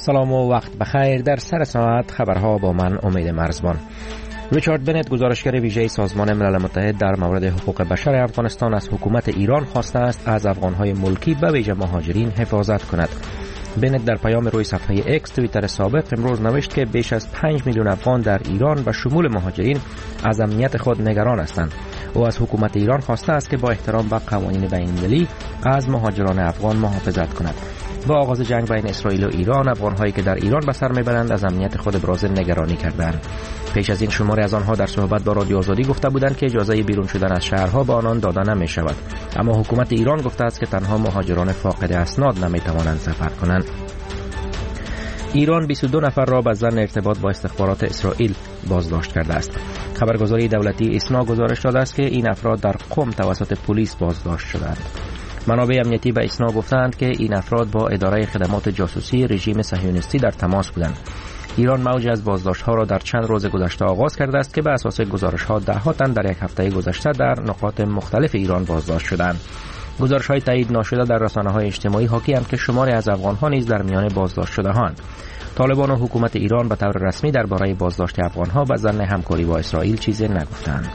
سلام و وقت بخیر. در سر ساعت خبرها با من امید مرزبان. ریچارد بنت گزارشگر ویژه سازمان ملل متحد در مورد حقوق بشر افغانستان از حکومت ایران خواسته است از افغانهای ملکی به ویژه مهاجرین حفاظت کند. بنت در پیام روی صفحه اکس توییتر سابق امروز نوشت که بیش از 5 میلیون افغان در ایران و شمول مهاجرین از امنیت خود نگران هستند. او از حکومت ایران خواسته است که با احترام به قوانین بین‌المللی از مهاجران افغان محافظت کند. با آغاز جنگ بین اسرائیل و ایران، افغان‌هایی که در ایران به سر میبرند از امنیت خود ابراز نگرانی کردند. پیش از این شماری از آنها در صحبت با رادیو آزادی گفته بودند که اجازه بیرون شدن از شهرها به آنان داده نمی‌شود. اما حکومت ایران گفته است که تنها مهاجران فاقد اسناد نمی‌توانند سفر کنند. ایران 22 نفر را به ظن ارتباط با استخبارات اسرائیل بازداشت کرده است. خبرگزاری دولتی ایسنا گزارش داده است که این افراد در قم توسط پلیس بازداشت شدند. منابع امنیتی به ایسنا گفتند که این افراد با اداره خدمات جاسوسی رژیم صهیونیستی در تماس بودند. ایران موج از بازداشت‌ها را در چند روز گذشته آغاز کرده است که به اساس گزارش‌ها ده‌ها تن در یک هفته گذشته در نقاط مختلف ایران بازداشت شدند. گزارش‌های تایید ناشده در رسانه‌های اجتماعی حاکی‌اند که شماری از افغان‌ها نیز در میان بازداشت شده‌اند. طالبان و حکومت ایران به طور رسمی درباره بازداشت افغان‌ها به ظن همکاری با اسرائیل چیزی نگفتند.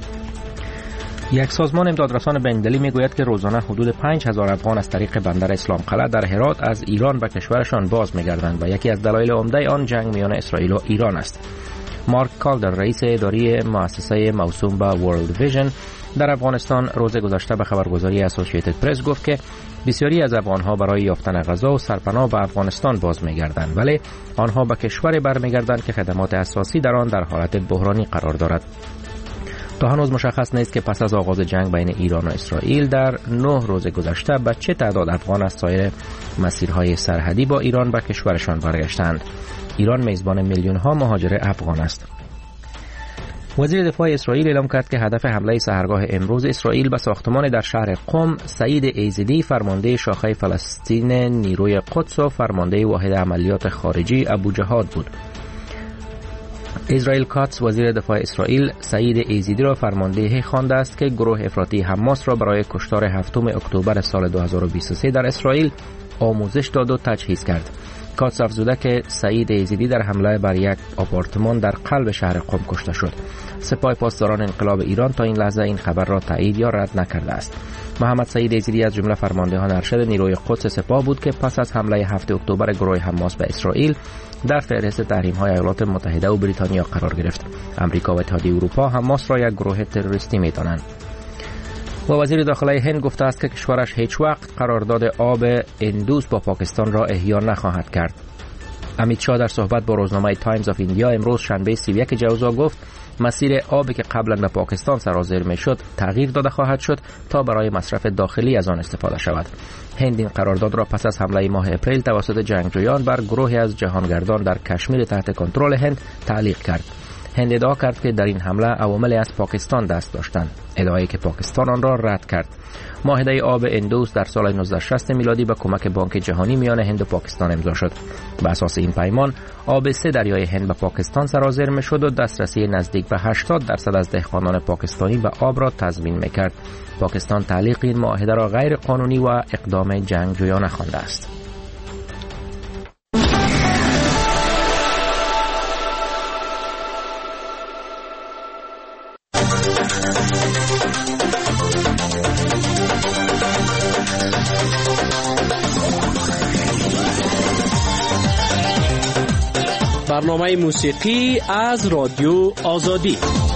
یک سازمان امدادرسان بین‌المللی میگوید که روزانه حدود 5000 افغان از طریق بندر اسلام قلعه در هرات از ایران به کشورشان باز می‌گردند و یکی از دلایل عمده آن جنگ میان اسرائیل و ایران است. مارک کالدر، رئیس اداری مؤسسه موسوم به ورلد ویژن در افغانستان، روز گذشته به خبرگزاری اسوسییتد پرس گفت که بسیاری از افغان‌ها برای یافتن غذا و سرپناه به افغانستان باز می‌گردند، ولی آنها به کشوری برمیگردند که خدمات اساسی در آن در حالت بحرانی قرار دارد. تا هنوز مشخص نیست که پس از آغاز جنگ بین ایران و اسرائیل در 9 روز گذشته به چه تعداد افغان از سایر مسیرهای سرحدی با ایران به کشورشان برگشتند. ایران میزبان میلیون‌ها مهاجر افغان است. وزیر دفاع اسرائیل اعلام کرد که هدف حمله سحرگاه امروز اسرائیل به ساختمان در شهر قم سعید ایزدی، فرمانده شاخه فلسطین نیروی قدس و فرمانده واحد عملیات خارجی ابوجهاد بود. اسرائیل کاتس، وزیر دفاع اسرائیل، سعید ایزدی را فرمانده خوانده است که گروه افراطی حماس را برای کشتار 7 اکتبر سال 2023 در اسرائیل آموزش داد و تجهیز کرد. کاتس افزوده که سعید ایزدی در حمله بر یک آپارتمان در قلب شهر قم کشته شد. سپاه پاسداران انقلاب ایران تا این لحظه این خبر را تایید یا رد نکرده است. محمد سعید ایزدی از جمله فرماندهان ارشد نیروی قدس سپاه بود که پس از حمله 7 اکتبر گروه حماس به اسرائیل در فهرست تحریم‌های ایالات متحده و بریتانیا قرار گرفت. آمریکا و اتحادیه اروپا حماس را یک گروه تروریستی می‌دانند. و وزیر داخلی هند گفته است که کشورش هیچ وقت قرارداد آب اندوس با پاکستان را احیا نخواهد کرد. امیت شاه در صحبت با روزنامه تایمز آف ایندیا امروز شنبه 31 جوزا گفت مسیر آبی که قبلا به پاکستان سرازیر میشد تغییر داده خواهد شد تا برای مصرف داخلی از آن استفاده شود. هند این قرارداد را پس از حمله ماه اپریل توسط جنگجویان بر گروهی از جهانگردان در کشمیر تحت کنترل هند تعلیق کرد. هند ادعا کرد که در این حمله عوامل از پاکستان دست داشتند، ادعایی که پاکستان آن را رد کرد. معاهده آب اندوس در سال 1960 میلادی به کمک بانک جهانی میان هند و پاکستان امضا شد. بر اساس این پیمان آب 3 دریای هند به پاکستان سرازیر میشد و دسترسی نزدیک به 80% از دهقانان پاکستانی به آب را تضمین میکرد. پاکستان تعلیق این معاهده را غیر قانونی و اقدام جنگجویانه خوانده است. برنامه موسیقی از رادیو آزادی.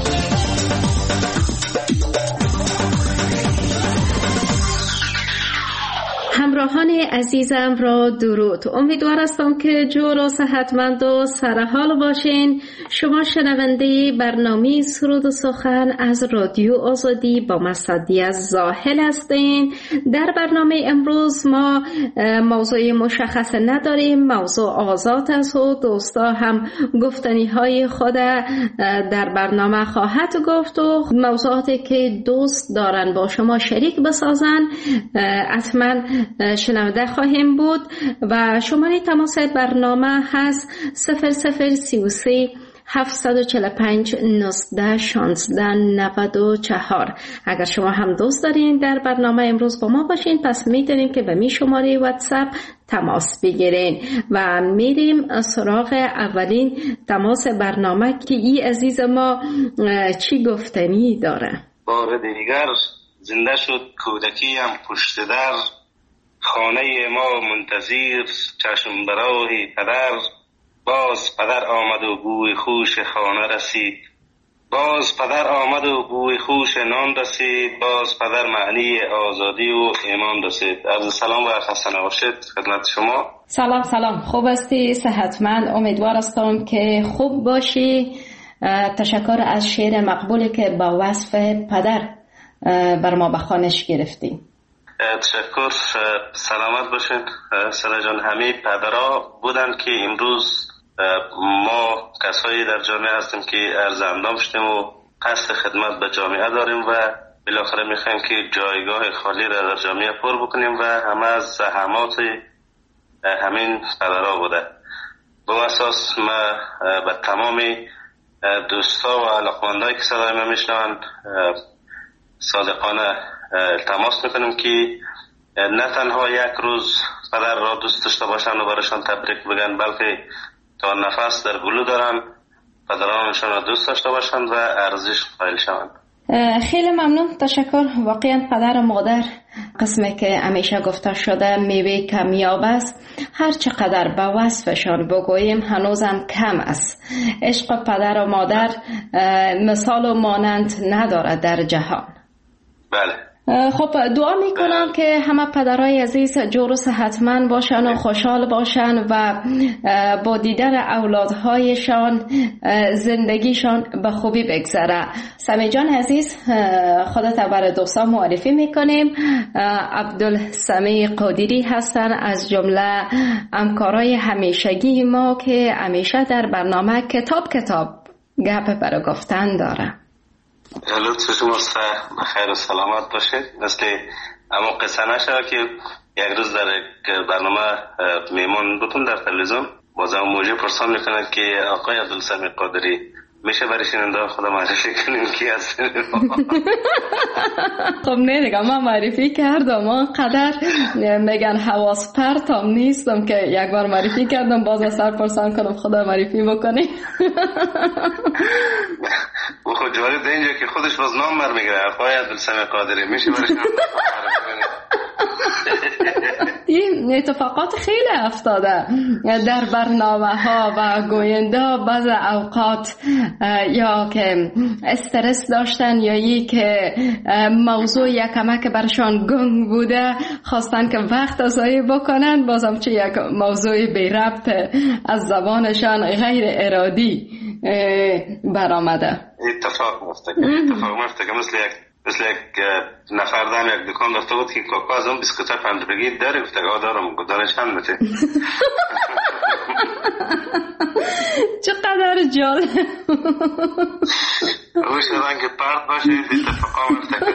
همراهان عزیزم را درود. امیدوار هستم که جور و صحتمند و سرحال باشین. شما شنونده برنامه سرود و سخن از رادیو آزادی با مصدی از زاهل هستین. در برنامه امروز ما موضوع مشخص نداریم، موضوع آزاد است و دوستا هم گفتنی های خود در برنامه خواهد گفت و موضوعاتی که دوست دارن با شما شریک بسازن حتما شنونده خواهیم بود. و شماره تماس برنامه هست 0033 745 19 16 94. اگر شما هم دوست دارین در برنامه امروز با ما باشین، پس می‌دونیم که به می شماره واتساپ تماس بگیرین و میریم سراغ اولین تماس برنامه که این عزیز ما چی گفتنی داره. بار دیگر زنده شد کودکی هم پشت در، خانه ما منتظر چشم برای پدر. باز پدر آمد و بوی خوش خانه رسید، باز پدر آمد و بوی خوش نان رسید. باز پدر معنی آزادی و ایمان رسید. عرض سلام و خسته نباشید خدمت شما. سلام، خوب هستی؟ صحتمند؟ امیدوار هستم که خوب باشی. تشکر از شعر مقبولی که با وصف پدر بر ما به خوانش گرفتی. تشکر، سلامت باشین. سلا جان، همه پدرها بودن که امروز ما کسایی در جامعه هستیم که عرض اندام شدیم و قصد خدمت به جامعه داریم و بالاخره میخوایم که جایگاه خالی را در جامعه پر بکنیم و همه از زحمات همین پدرها بوده. با اساس ما به تمام دوستا و علاقمندایی که صدای ما میشنوند صادقانه التماس میکنیم که نه تنها یک روز پدر را دوست داشته باشند و برایشان تبریک بگن، بلکه تا نفس در گلو دارن پدرانشان را دوست داشته باشند و ارزش قائل شوند. خیلی ممنون، تشکر. واقعا پدر و مادر قسمی که همیشه گفته شده میوه کمیاب است. هر چقدر به وصفشان بگوییم هنوزم کم است. عشق پدر و مادر مثال و مانند ندارد در جهان. بله. خب دعا میکنم که همه پدرای عزیز جور و صحتمند باشن و خوشحال باشن و با دیدن اولادهایشان زندگیشان به خوبی بگذره. سمی جان عزیز، خودت برای دوستان معرفی میکنیم. عبدالسمی قادری هستن از جمله همکارای همیشگی ما که همیشه در برنامه کتاب گپ برای گفتن داره. لطف شماست، بخیر و سلامت باشید. مثل اما قصه نشه که یک روز در برنامه میمون بودم در تلویزیون، باز هم موجه پرسان میکنند که آقای عبدالسمی قادری میشه برای شنونده خدا معرفی کنیم کی هست؟ خب نه دیگه، من معرفی کردم. آنقدر میگن حواس پرتم نیستم که یک بار معرفی کردم باز از سر پرسان کنم خدا معرفی بکنی. او خود جالب اینجا که خودش باز نام بر میگره آقای عبدالسمی قادری میشه برای شنونده معرفی کنیم. این اتفاقات خیلی افتاده در برنامه ها و گوینده بعض اوقات یا که استرس داشتن یا یکی که موضوع یک کمک برشان گنگ بوده خواستن که وقت ضایع بکنن، بازم چه یک موضوع بی ربط از زبانشان غیر ارادی برآمده. اتفاق مفته که مثل یک نفر دارم یک دکان داشته بود که کاکا از اون بیسکوتای پندرگی داره، گفته دارم دارش هم بته. چقدر جالب. او شدن که پرد باشه اتفاقا مفته.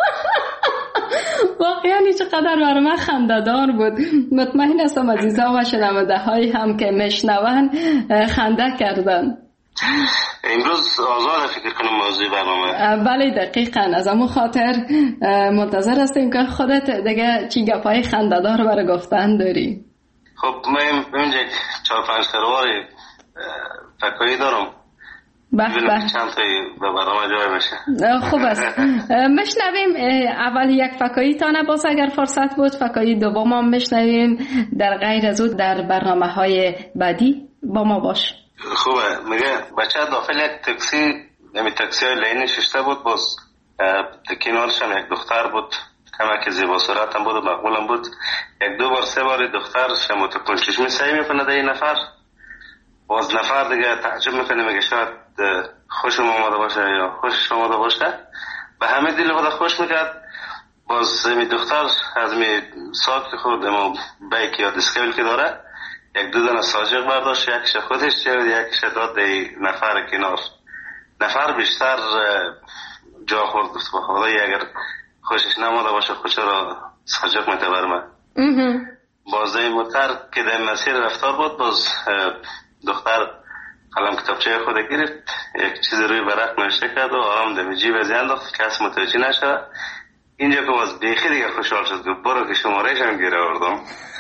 واقعا چقدر برای من خنده‌دار بود. مطمئن هستم عزیزان و شنونده هایی هم که میشنون خنده کردن. امروز آزاد فکر کنم موضوع برنامه. بله دقیقاً، از همون خاطر منتظر هستیم که خودت دیگه چی گپای خنده‌دار برای گفتن داری. خب من اینجا 4-5 خروار فکایی دارم. به چند تایی به برنامه جای بشه. خوب است. مشنویم اول یک فکایی تانه باز اگر فرصت بود، فکایی دوم هم مشنویم. در غیر از اون در برنامه های بعدی با ما باش. خوبه. میگه بچه داخل یک تاکسی های لینی ششته بود، باز کنارش هم یک دختر بود، کمک زیبا صورت هم بود و مقبول هم بود. 1-2 بار دخترش متکن چشمی سعی میکنه در این نفر، باز نفر دیگه تعجب میکنه، میگه شاید خوشم آمده باشه یا خوشش آمده باشه، به همه دل خود خوش میکرد. باز می دختر از می ساک خود اما بیک یا دسکیل که داره 1-2 دانه ساجق برداشت، یکش خودش چید، یکش داد نفر کنار. نفر بیشتر جا خورد، گفت با خدای اگر خوشش نماده باشه خوشه را ساجق میته برمه. باز این موتر که در مسیر رفتار بود، باز دختر قلم کتابچه خود گرفت، یک چیز روی ورق نوشته کرد و آرام دم جیب از انداخت، کس متوجه نشد. اینجا که باز بیخی دیگه خوشحال شد، گفت برو که شماره‌اش هم گیر آوردم.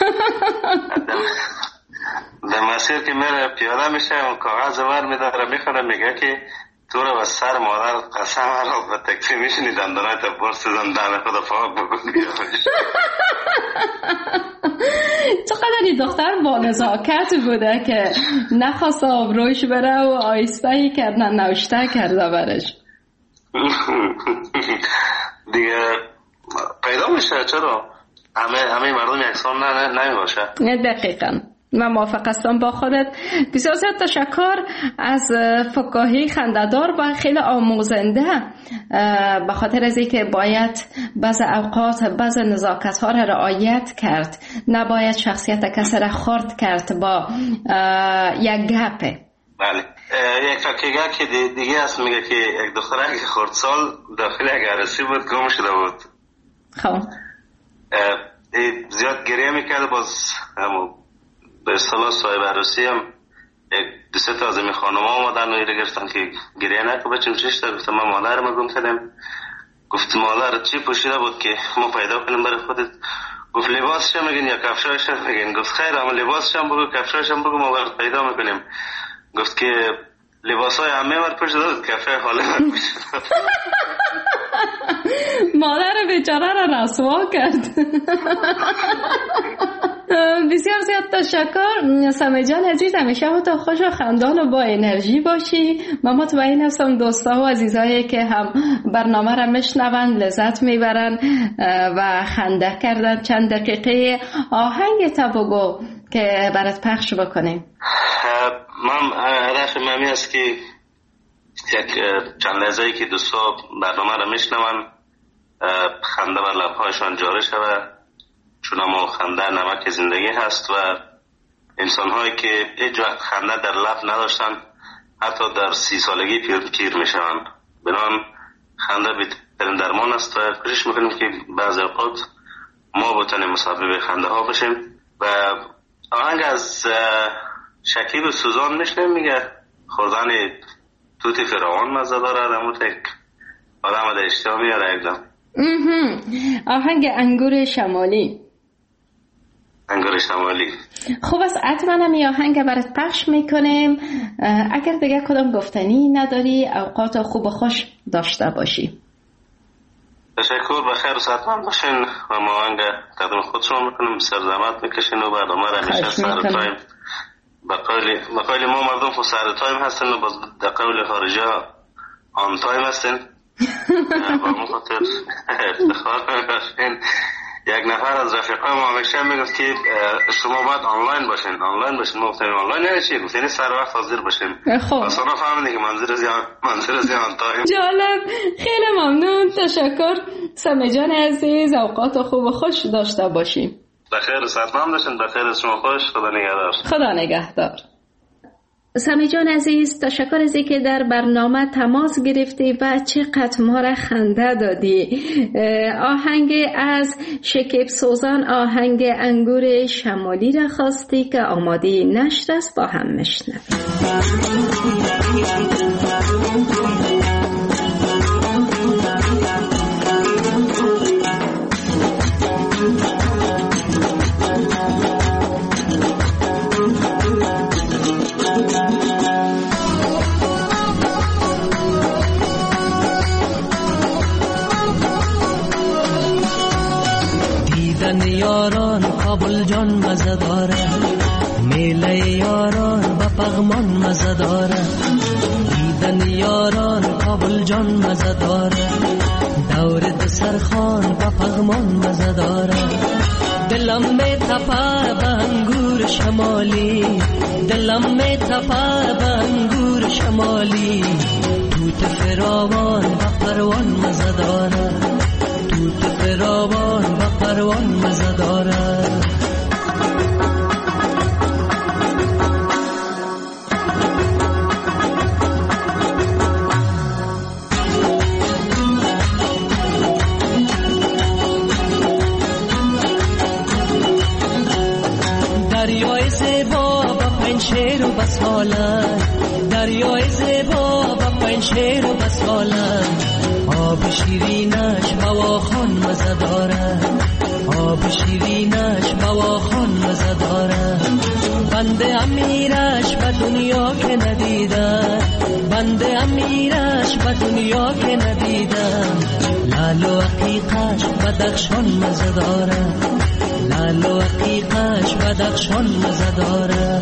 در مسیر که میره پیاده میشه و کاغذ ور میداره میخوره، میگه که تو رو از سر مادر قسم را به تکسی میشینی دندانای تا برس زندان خود فاق بکن. چقدر این دختر با نزاکت بوده که نخواست آبروش بره و آیسته کردن نوشته کرده برش. دیگه پیدا میشه، چرا همه مردم یکسان نمیباشه. دقیقاً من موافق هستم با خودت. بسیار زیاد تشکر از فکاهی خنده‌دار و خیلی آموزنده، به خاطر از اینکه باید بعض اوقات بعض نزاکت ها را رعایت کرد، نباید شخصیت کسی را خرد کرد با یک گپه. بله، یک فکیگه که دیگه هست، میگه که یک دختره که خردسال داخل یک عروسی بود گم شده بود. خب زیاد گریه میکرد، باز به اصطلاح صاحب عروسی هم یک دو سه تا از این خانم ها آمدن و ایره گرفتن که گریه نکن بچم چیش دار. گفتم من مادر ما گم کردم. گفت مادر چی پوشیده بود که ما پیدا کنیم برای خودت؟ گفت لباسش هم میگن یا کفشایش هم میگن؟ گفت خیر اما لباسش هم بگو کفشایش هم بگو ما برات پیدا میکنیم. گفت که لباس های همه مر پوشیده بود، کفشای خاله مر پوشیده. مادر بیچاره را رسوا کرد. بسیار زیاد تشکر سمی جان عزیز، همیشه تو خوش و خندان و با انرژی باشی. من مطمئن هستم دوستا و عزیزایی که هم برنامه را میشنوند لذت میبرن و خنده کردن. چند دقیقه آهنگ تا بگو که برات پخش بکنیم. من هدف ممی است که یک چند لحظه‌ای که دوستا برنامه را میشنون خنده بر لبهایشان جاری شود، چون اما خنده نمک زندگی هست و انسان هایی که هیچ وقت خنده در لب نداشتن حتی در 30 سالگی پیر میشن. بنابراین خنده بهترین درمان است و کوشش میکنیم که بعضی اوقات ما بتونیم مسبب خنده ها بشیم. و آهنگ از شکیب و سوزان میشنیم، میگه خوردن توت فرعون مزه داره، در مورد یک آدم در اشتها میاره اکدام. آهنگ انگور شمالی. انگور شمالی. خوب است، حتما هم این آهنگ برات پخش میکنیم. اگر دیگه کدام گفتنی نداری اوقات خوب و خوش داشته باشی. تشکر، بخیر و صحتمند باشین و ما آهنگ تقدیم خود شما میکنیم. بسیار زحمت میکشین و برنامه را همیشه سر تایم به قول ما مردم خود سر تایم هستن و باز در قول خارجی ها آن تایم هستن. با اون خاطر افتخار میباشین. یک نفر از رفیقای ما همیشه میگفت که شما باید آنلاین باشین. ما گفتیم آنلاین یعنی چی؟ گفتیم سر وقت حاضر باشین. اصلا فهمیدیم که منظور از آن تایم. جالب، خیلی ممنون، تشکر سمی جان عزیز، اوقات خوب و خوش داشته باشیم. بخیر و صحتمند باشین. بخیر از شما خوش. خدا نگهدار. خدا نگهدار. سمی جان عزیز، تشکر از اینکه در برنامه تماس گرفتی و چقدر ما را خنده دادی. آهنگ از شکیب سوزان، آهنگ انگور شمالی را خواستی که آماده نشر است، با هم میشنویم. یاران کابل جان مزه داره، میله یاران با پغمان مزه داره. دیدن یاران کابل جان مزه داره، دور دسرخان با پغمان مزه داره. دلم می تپه به انگور شمالی، دلم می تپه به انگور شمالی. توت فراوان با پروان مزه داره، توت فراوان با پروان مزه داره. دریای زیبا با پنشیر و بسالت، دریای زیبا با پنشیر و بسالم، آب شیرینش بواخان مزه داره، آب شیرینش بواخان مزه داره. بنده امیرش به دنیا که ندیدم، بنده امیرش به دنیا که ندیدم. لال و عقیقش بدخشان مزه داره، لال و عقیقش بدخشان مزه داره.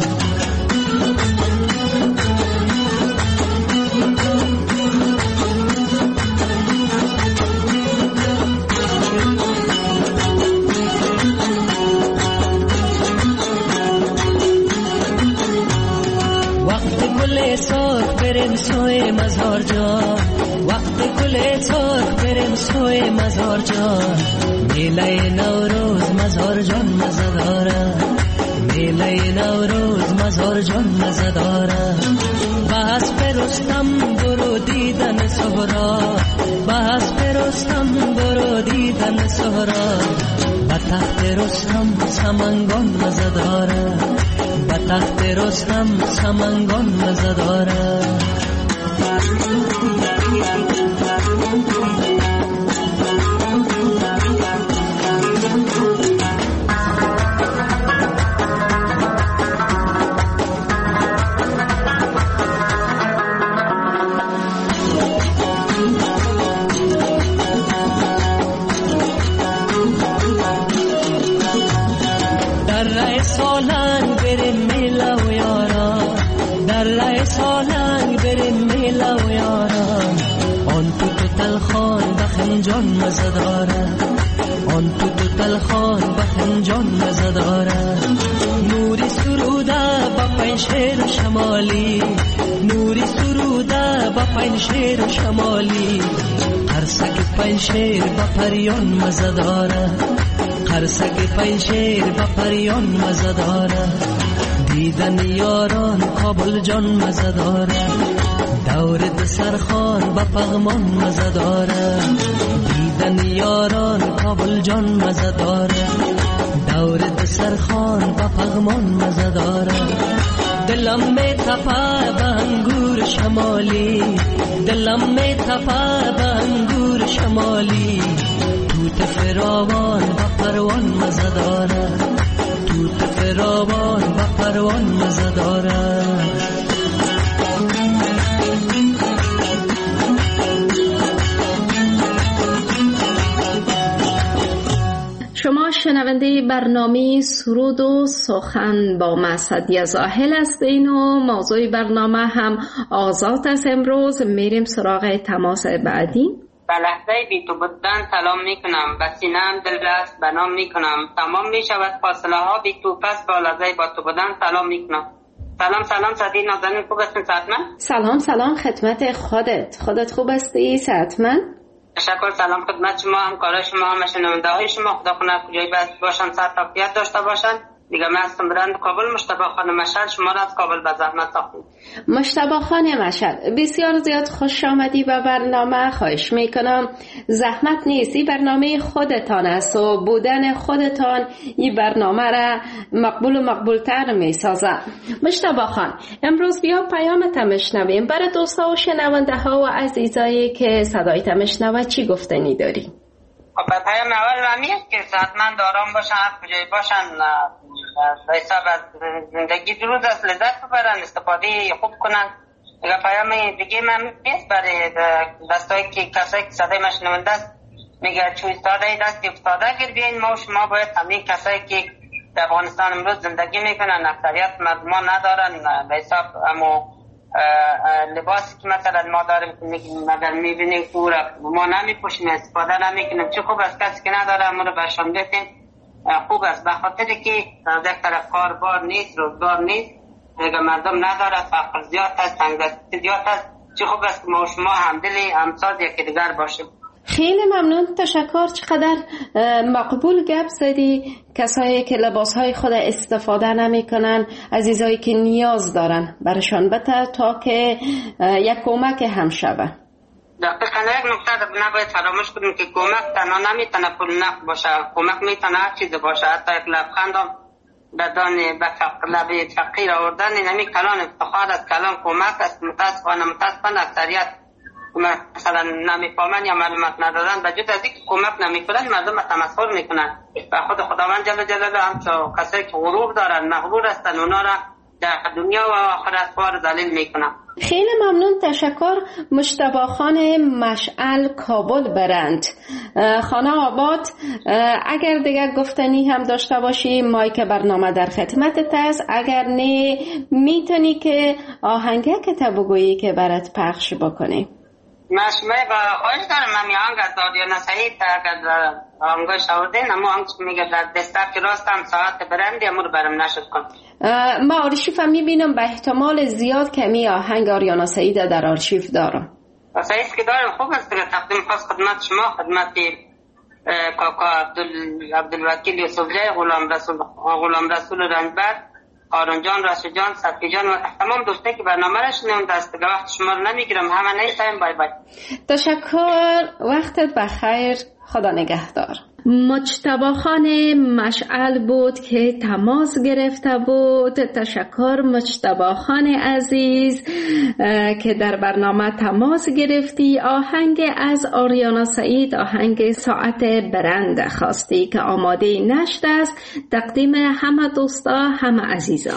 بریم سوی مزار جان، وقت گل سرخ بریم سوی مزار جان. میله نوروز مزار جان مزه داره، میله نوروز مزار جان مزه داره. بحث برستم برو دیدن سهرا، بحث برستم برو دیدن سهرا. به تخت رستم سمنگان مزه داره، به تخت رستم سمنگان مزه داره. سالنگ بریم میلا و یارا، در رای سالنگ بریم میلا و یارا. آن تو تلخان بخنجان مزه داره، آن تو تلخان بخنجان مزه داره. نوری سروده با پنشیر شمالی، نوری سروده با پنشیر شمالی. قرصک پنشیر با پریان مزه داره، قرصک پنشیر با پریان مزه داره. دیدن یاران کابل جان مزه داره، دور دسرخان با پغمان مزه داره. دیدن یاران کابل جان مزه داره، دور دسرخان با پغمان مزه داره. دلم می تپه به انگور شمالی، دلم می تپه به انگور شمالی. توت فراوان با پروان مزه داره، توت فراوان با پروان مزه داره. شما شنونده برنامه سرود و سخن با مسعدی زاهل هستین و موضوع برنامه هم آزاد است. امروز میریم سراغ تماس بعدی. به لحظه بی تو بودن سلام میکنم، به سینه‌ام دل است بنام میکنم. تمام میشود فاصله ها بی تو، پس با لحظه با تو بودن سلام میکنم. سلام سعدی نازنین، خوب هستین سعدمن؟ سلام خدمت خودت خوب هستی سعدمن؟ تشکر. سلام خدمت شما، همکارای شما، هم شنونده های شما. خدا کنه کجای باشن صحت عافیت داشته باشن. دیگه من هستم برند کابل، مجتبی خانم مشعل. شما را از کابل به زحمت ساختیم. مجتبی خانم مشعل، بسیار زیاد خوش آمدی به برنامه. خواهش میکنم زحمت نیست، این برنامه خودتان است و بودن خودتان این برنامه را مقبول و مقبولتر میسازه. مجتبی خان، امروز بیا پیامت میشنویم. برای دوستا و شنونده ها و عزیزایی که صدایت میشنوه چی گفتنی داری؟ به پیام اول ممیه که صحتمند آرام باشن، هر کجای باشن، به حساب از زندگی درود است، لذت ببرن، استفاده خوب کنن. دیگه پیام دیگه ممیه برای دستایی که کسایی که صدای مشنونده است، میگه چوی ساده دستی افتاده گر بیاین. ما و شما باید همه کسایی که در افغانستان امروز زندگی میکنن، اکثریت مردمان ندارن، به حساب اما لباسی که مثلا ما داریم مگر میبینیم ما نمیپوشیم، استفاده نمیکنیم. چه خوب است کسی که نداره ما رو برشان بتیم. خوب است به خاطر که از یک طرف کاربار نیست، روزگار نیست، دیگه مردم نداره، فقر زیاد است، تنگدستی زیاد است. چه خوب است که ما و شما همدلی همساز یکی دیگر باشیم. خیلی ممنون، تشکر. چقدر مقبول گپ زدی. کسایی که لباسهای خود استفاده نمی کنن، عزیزایی که نیاز دارن برشان بده تا که یک کمک هم شوه. دقیقاً یک نکته نباید فراموش کنیم که کمک تنها نمیتونه پول نقد باشه، کمک میتونه هر چیز باشه، حتی یک لبخند هم بدان به لبه فقیر آوردن نمی کلان افتخار است، کلان کمک است. متاسفانه اکثریت مثلا نمیفهمن یا معلومات ندارن، وجود از اینکه کمک نمیکنن مردم تمسخر میکنن و خداوند جل جلاله همچون کسایی که غرور دارن مغرور هستن اونا را در دنیا و آخرت بار ذلیل میکنن. خیلی ممنون، تشکر. مجتبی خان مشعل، کابل برند. خانه آباد، اگر دیگر گفتنی هم داشته باشی مایک برنامه در خدمتت است، اگر نه میتونی که آهنگه که تبگویی که برات پخش بکنی. مشمه با خواهش دارم من میانگ از دادیا نسایی تا اگر آنگاه شوردین اما آنگاه میگه در دستر که راستم ساعت برندی امور برم نشد کن. ما آرشیف هم میبینم به احتمال زیاد کمی آهنگ آریانا سعید در آرشیف دارم. سعید که دارم خوب است که تقدیم خاص خدمت شما، خدمت کاکا عبدالوکیل یوسفزای، غلام رسول رنجبر، آرون جان، راشد جان، صفی جان و تمام دوستانی که برنامه را شنیدن. دست وقت شما رو نمیگیرم، همه نیستیم. بای بای. تشکر، وقتت بخیر، خدا نگهدار. مجتبی خان مشعل بود که تماس گرفته بود. تشکر مجتبی خان عزیز که در برنامه تماس گرفتی. آهنگ از آریانا سعید، آهنگ ساعت برند خواستی که آماده نشده است. تقدیم همه دوستا، همه عزیزان.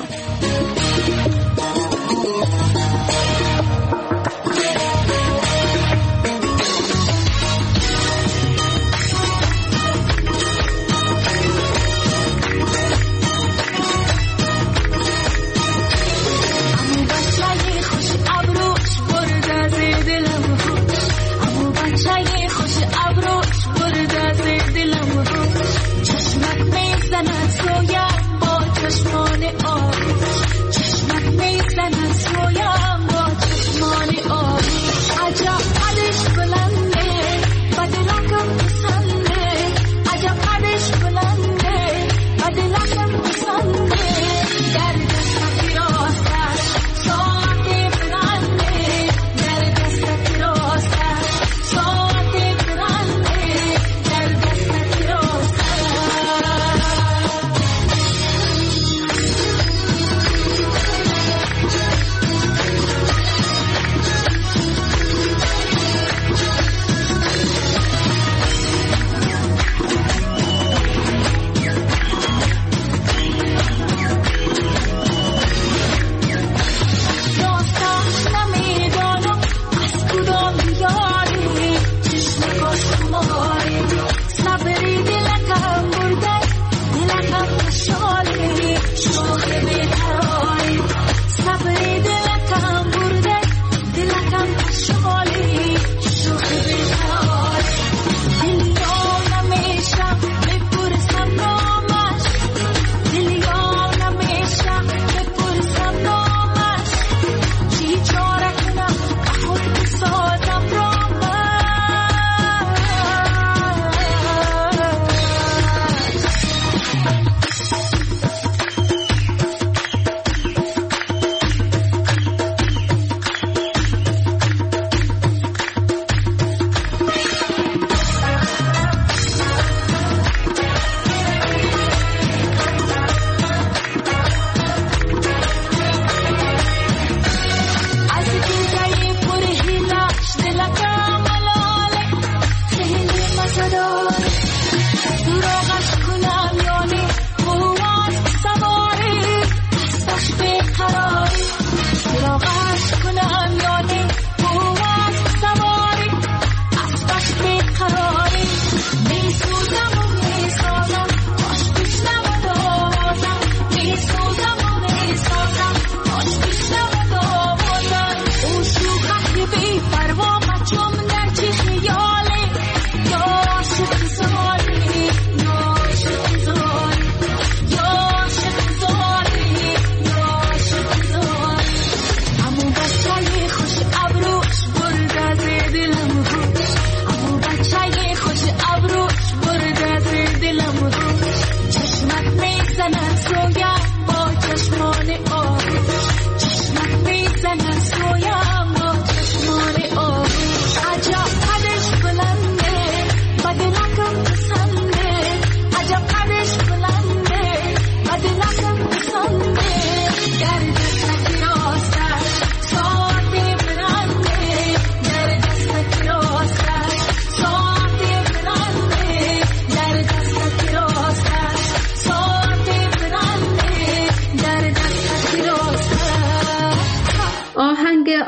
چشمک میزند سویم با چشمان آب،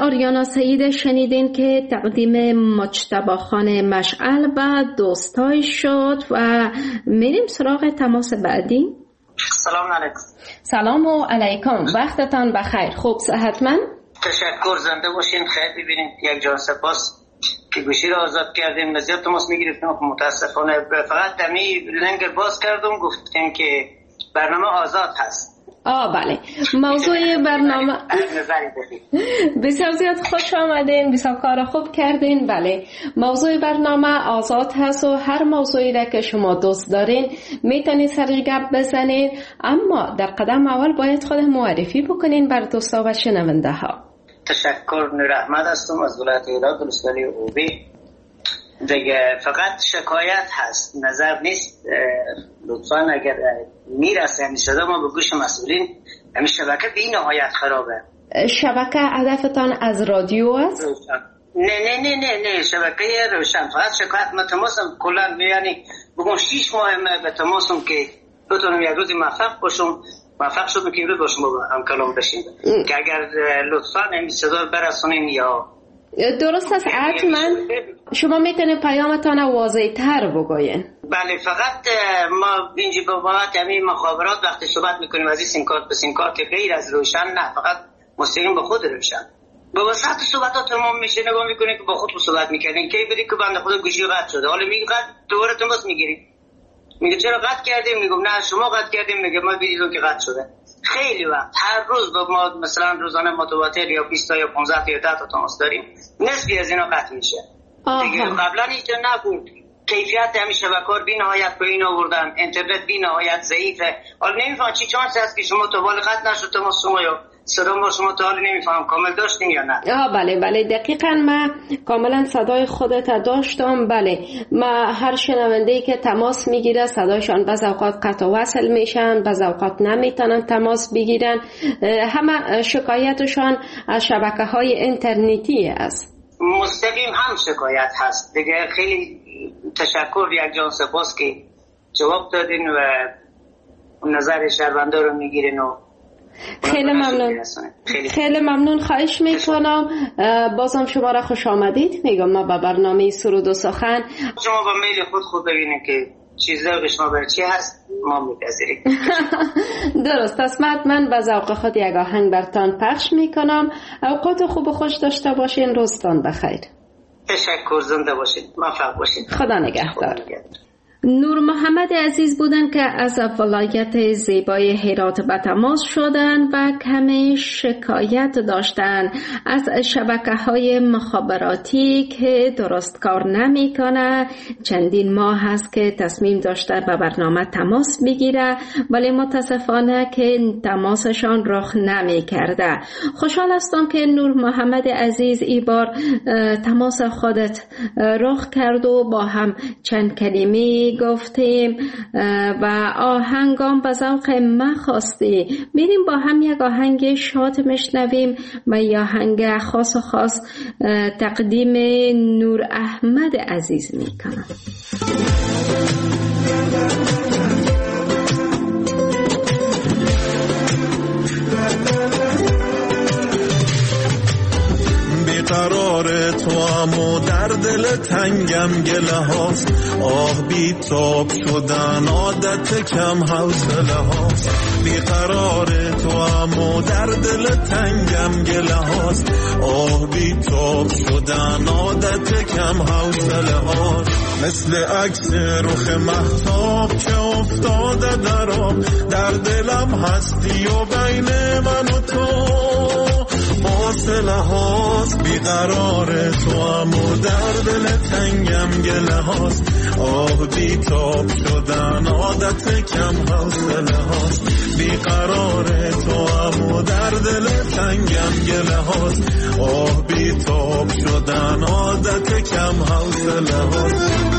آریانا سعید شنیدین که تقدیم مجتبی خان مشعل و دوستای شد و میریم سراغ تماس بعدی. سلام علیکم. سلام و علیکم، وقتتان بخیر. خوب صحتمند؟ تشکر، زنده باشین. خیر ببینید، یک جان سپاس که گوشی را آزاد کردیم. نزیاد تماس میگرفتیم، متاسفانه فقط دمی لنگ باز کردم، گفتیم که برنامه آزاد هست. بله، موضوع برنامه بسیار زیاد خوش آمدین، بسیار کار خوب کردین. بله، موضوع برنامه آزاد هست و هر موضوعی را که شما دوست دارین میتونید سرش گپ بزنین، اما در قدم اول باید خود معرفی بکنین بر دوستا و شنونده ها. تشکر، نور احمد هستم از ولایت ایران، ولسوالی اوبی. دیگه فقط شکایت هست، نظر نیست. لطفاً اگر میرسه همین صدا ما به گوش مسئولین، همین شبکه به این نهایت خرابه. شبکه هدفتان از رادیو است؟ نه شبکه روشن. فقط شکایت ما تماسم کلا یعنی بگم 6 ماه به تماسم که بتونم یک روزی موفق شدم که امروز با شما هم کلام بشیم که اگر لطفاً همین صدا برسونین یا درست است. حتما شما میتونه پیامتان واضح تر بگوین. بله، فقط ما اینجا به بابت همین مخابرات وقتی صحبت میکنیم از این سیم به سیم کارت غیر از روشن، نه فقط مستقیم به خود روشن. با وسط صحبتات تمام میشه، نگاه میکنید که با خود صحبت میکنین، کی بودی که بنده خدا گوشی قطع شده، حالا میگه قطع دوباره تماس میگیرید، میگه چرا قطع کردیم، میگم نه شما قطع کردیم، میگه ما دیدیم که قطع شده. خیلی وقت هر روز با ما مثلا روزانه متواتر یا 20 تا یا 15 تا یا 10 تا تماس داریم، نصفی از اینا قطع میشه. دیگه قبلا اینجا نبود. کیفیت همین شبکه‌ها بی نهایت پایین آوردن، اینترنت بی نهایت ضعیفه. حالا نمیفهم چی چانس هست که شما تا بالا قطع نشد تماس شما یا صدا ما شما تا حالا نمیفهم کامل داشتین یا نه. بله دقیقاً من کاملا صدای خودت داشتم. بله، ما هر شنونده‌ای که تماس میگیره صدایشان بعض اوقات قطع و وصل میشن، بعض اوقات نمیتونن تماس بگیرن. همه شکایتشان از شبکه‌های اینترنتی است. مستقیم هم شکایت هست دیگه. خیلی تشکر، یک جان سپاس که جواب دادین و نظر شهروندا رو میگیرین و خیلی ممنون. خیلی ممنون. خواهش میکنم بازم شما را خوش آمدید میگم. ما با برنامه سرود و سخن شما با میل خود ببینید که چیزا به شما برای چی هست، ما میپذیریم. درست است. من به ذوق خود یک آهنگ برتان پخش میکنم. اوقات خوب و خوش داشته باشین. روزتان بخیر. تشکر، زنده باشید، موفق باشید. خدا نگهدار. نور محمد عزیز بودن که از ولایت زیبای هرات به تماس شدن و کمی شکایت داشتن از شبکه‌های مخابراتی که درست کار نمی‌کنه. چندین ماه هست که تصمیم داشته به برنامه تماس بگیره ولی متاسفانه که تماسشان رخ نمی‌کرده. خوشحال هستم که نور محمد عزیز این بار تماس خودت رخ کرد و با هم چند کلمه گفتیم و آهنگام به ذوق من خواستی. میریم با هم یک آهنگ شاد میشنویم و یا آهنگ خاص و خاص تقدیم نور احمد عزیز میکنم. قرار تو امو در دل تنگم گله هاست، آه بی تاب شدن عادت کم حوصله هاست. بی قرار تو امو در دل تنگم گله هاست، آه بی تاب شدن عادت کم حوصله هاست. مثل عکس رخ مهتاب که افتاده در آب، در دلم هستی و بین من و تو فاصله هاست. بیقرار تو امو در دل تنگم گله هاست، آه بی تاب شدن عادت کم حوصله هاست. بیقرار تو امو در دل تنگم گله هاست، آه بی تاب شدن عادت کم حوصله هاست.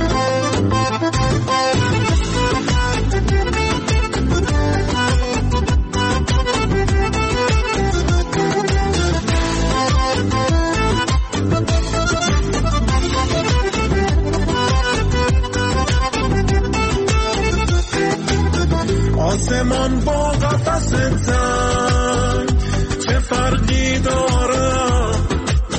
آسمان با قفس تنگ چه فرقی داره،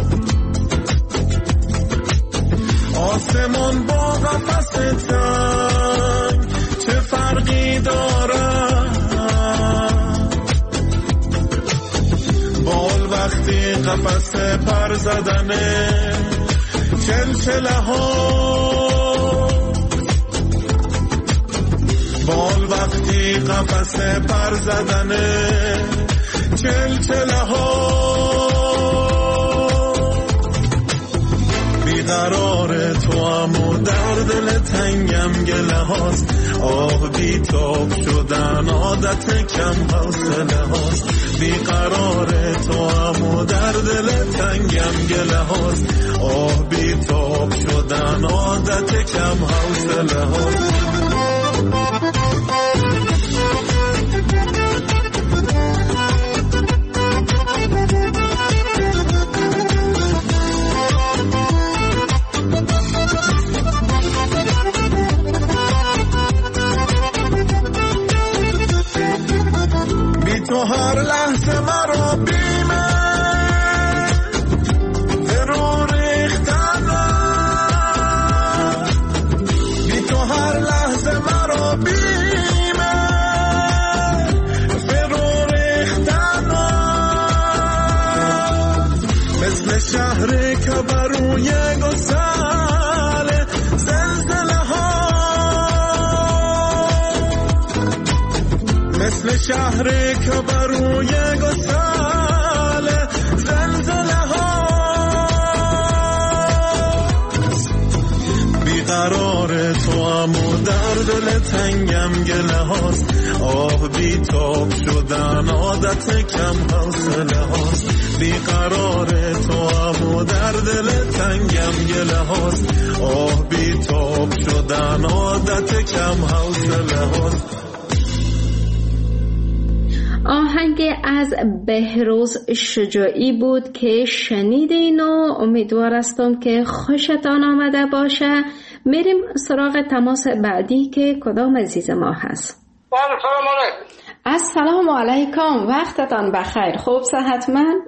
آسمان با قفس تنگ چه فرقی دارد؟ بال وقتی قفس پر زدنه چلچله ها، بال وقتی قفس پر زدنه چلچله ها. بیقرار تو هم و در دل تنگم گله هاست، آه بیتاب شدن عادت کم حوصله هاست. بیقرار تو هم و در دل تنگم گله هاست، آه بیتاب شدن عادت کم حوصله هاست. تو هر لحظه مرا بیمه فرو ریختنه، بی تو هر لحظه مرا بیمه فرو ریختنه، مثل شهر که بروی گسل زلزله ها، مثل شهر که بروی گسل زلزله ها. بیقرار تو هم و در دل تنگم گله هاست، آه بیتاب شدن عادت کم حوصله هاست. بیقرار تو هم و در دل تنگم گله هاست، آه بیتاب شدن عادت کم حوصله هاست. آهنگ از بهروز شجاعی بود که شنیدین و امیدوار هستم که خوشتان آمده باشه. میریم سراغ تماس بعدی که کدام عزیز ما هست. سلام علیکم. السلام علیکم، وقتتان بخیر. خوب صحتمند؟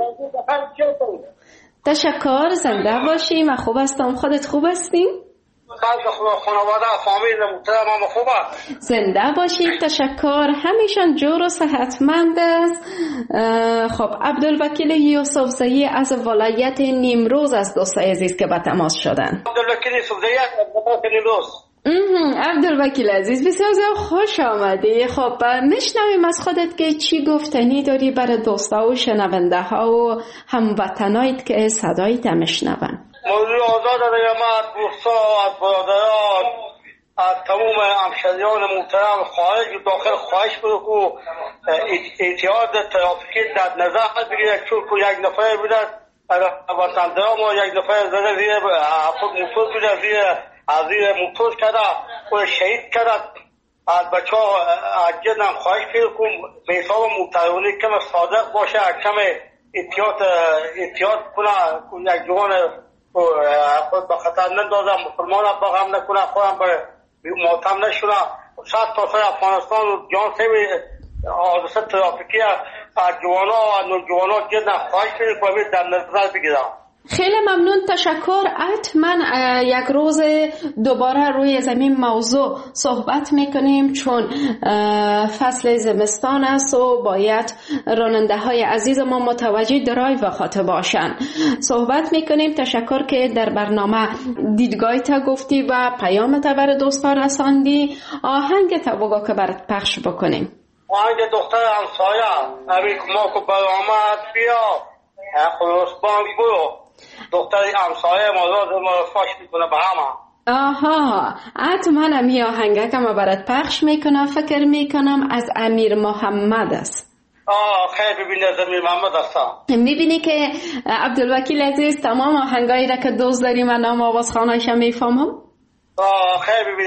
تشکر، زنده باشی. من خوب هستم، خودت خوب هستی؟ خانواده فامیل محترم هم خوبه؟ زنده باشید، تشکر. همیشان جور و صحتمند است. خب عبدالوکیل یوسف زئی از ولایت نیمروز از دوست عزیز که به تماس شدن. عبدالوکیل یوسف زئی از ولایت نیمروز. عبدالوکیل عزیز بسیار خوش آمدی. خب نشنویم از خودت که چی گفتنی داری برای دوستا و شنونده ها و هموطنایت که صدایت میشنون. موضوع آزاد رحمت دوستا، از برادران، از تمام همشهریان محترم خارج و داخل خواهش بکنم احتیاط ترافیکی در نظر بگیرید، چون که یک نفر بوده وطندران و یک نفر زده زیر خود موتور بوده، زیر موتور کرده و شهید کرده. از بچه ها جدن خواهش بکنم به حساب محترمانی کم صادق باشه، کم احتیاط کنه، یک جوان خود به خطر نندازم، مسلمان هم بغم نکنه، خودم به ماتم نشونه. 100 تا افغانستان و جان سوی حادثه ترافیکی از جوانا و نوجوانا جدا خواهش کنید در نظر بگیرم. خیلی ممنون، تشکر. حتما یک روز دوباره روی زمین موضوع صحبت میکنیم، چون فصل زمستان است و باید راننده های عزیز ما متوجه درایو خاطر باشن. صحبت میکنیم. تشکر که در برنامه دیدگاهی تا گفتی و پیام تا بر دوستان رساندی. آهنگ تا بگو که برات پخش بکنیم. آهنگ دختر همسایه نبی کماکو برآمد بیا خلوص بانگ برو، دختری همسایه ما فاش میکنه به همه. آها، حتما همی آهنگه که ما برات پخش میکنم. فکر میکنم از امیر محمد است. خیلی ببینی از امیر محمد هستم. میبینی که عبدالوکیل عزیز تمام آهنگایی را که دوست داری من نام آوازخانه‌اش میفهمم. خیلی ببینی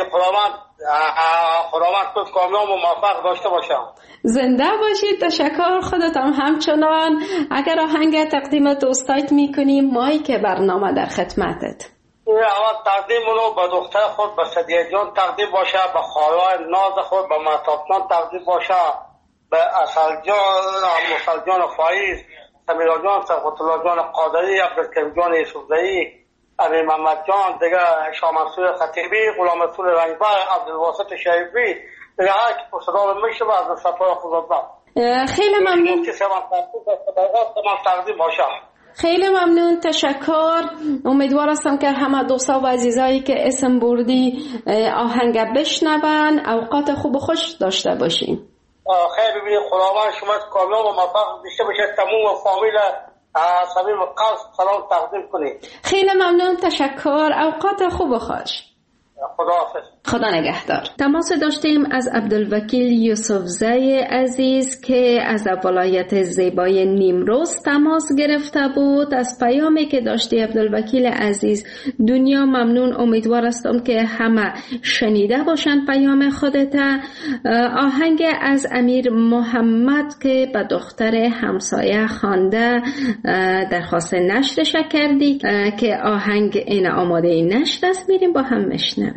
خداوند توت کامیاب و موفق داشته باشم. زنده باشید، تشکر. خودتم همچنان. اگر آهنگ تقدیم دوستایت میکنیم مایی که برنامه در خدمتت. اول تقدیم رو به دختر خود به صدیه جان تقدیم باشه، به خواهرای ناز خود به مهتاب جان تقدیم باشه، به اصل جان، مصل جان فایز، سمیرا جان، صفت الله جان قادری، عبدالکریم جان یوسف زئی، امیر محمد جان دیگه، شاه منصور خطیبی، غلام رسول رنجبر، عبدالواسط شریفی دیگه، هر کی صدا میشه از سپاه خداداد. خیلی ممنون. خیلی ممنون، تشکر. امیدوار هستم که همه دوستا و عزیزایی که اسم بردی آهنگ بشنون. اوقات خوب و خوش داشته باشین. خیلی ببینید، خداوند شما کامیاب و موفق داشته باشه. تمام فامیل صمیم قصد سلام تقدیم کنید. خیلی ممنون، تشکر. اوقات خوب و خوش. خدا نگهدار. تماس داشتیم از عبدالوکیل یوسفزی عزیز که از ولایت زیبای نیمروز تماس گرفته بود. از پیامی که داشتی عبدالوکیل عزیز دنیا ممنون. امیدوار هستم که همه شنیده باشند پیام خودت. آهنگ از امیر محمد که به دختر همسایه خوانده درخواست نشرش کردی که آهنگ این آماده نشر است. میریم با هم مشنویم.